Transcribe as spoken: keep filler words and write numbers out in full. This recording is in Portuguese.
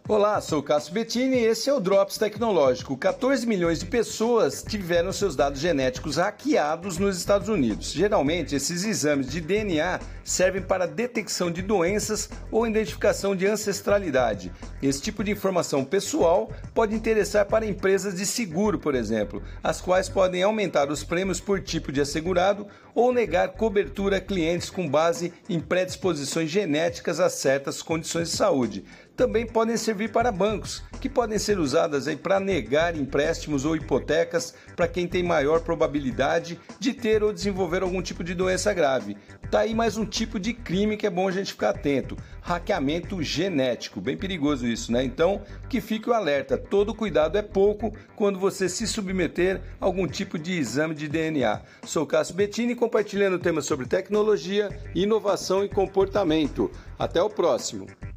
Olá, sou o Cássio Bettini e esse é o Drops Tecnológico. quatorze milhões de pessoas tiveram seus dados genéticos hackeados nos Estados Unidos. Geralmente, esses exames de D N A servem para detecção de doenças ou identificação de ancestralidade. Esse tipo de informação pessoal pode interessar para empresas de seguro, por exemplo, as quais podem aumentar os prêmios por tipo de assegurado ou negar cobertura a clientes com base em predisposições genéticas a certas condições de saúde. Também podem servir para bancos, que podem ser usadas aí para negar empréstimos ou hipotecas para quem tem maior probabilidade de ter ou desenvolver algum tipo de doença grave. Tá aí mais um tipo de crime que é bom a gente ficar atento: hackeamento genético. Bem perigoso isso, né? Então, que fique o alerta: todo cuidado é pouco quando você se submeter a algum tipo de exame de D N A. Sou Cássio Bettini, compartilhando temas sobre tecnologia, inovação e comportamento. Até o próximo!